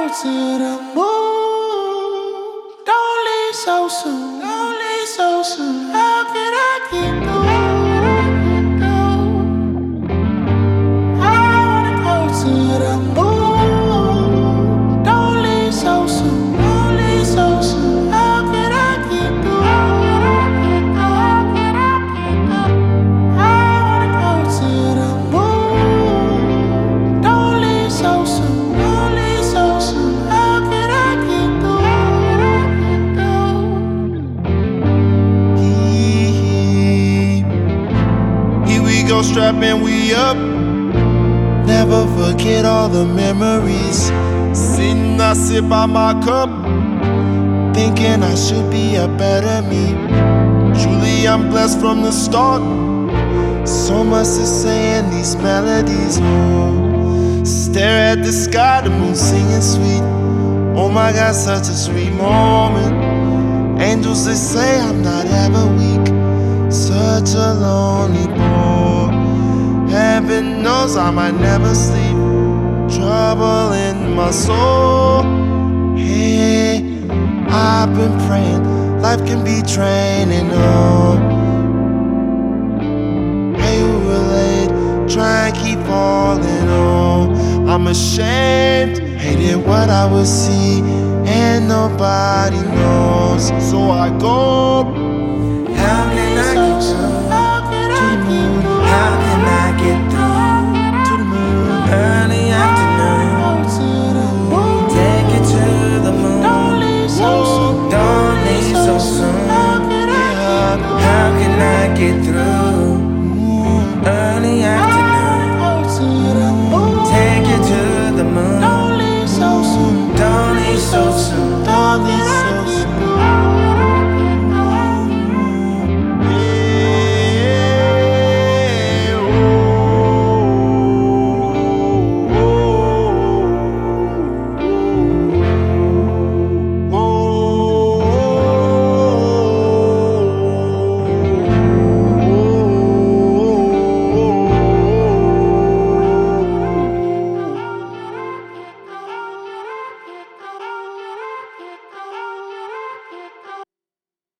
to the moon. Don't leave so soon. Don't leave so soon. How can I keep going? I wanna go to the moon. Don't leave so soon. Don't leave so soon. How can I keep going? I wanna go to the moon. Don't leave so soon. Don't leave so soon. How can I keep going? Here we go, strapping we up. Never forget all the memories. Sitting, I sip by my cup, thinking I should be a better me. Truly, I'm blessed from the start. So much to say in these melodies. Oh, stare at the sky, the moon singing sweet. Oh my God, such a sweet moment. Angels, they say I'm not ever weak. Such a lonely boy. Heaven knows I might never sleep. Trouble in my soul. Hey, I've been praying life can be draining. Oh, hey, who relate? Try and keep falling. Oh, I'm ashamed. Hated what I would see, and nobody knows. So I go. How can I keep going? How can I keep going?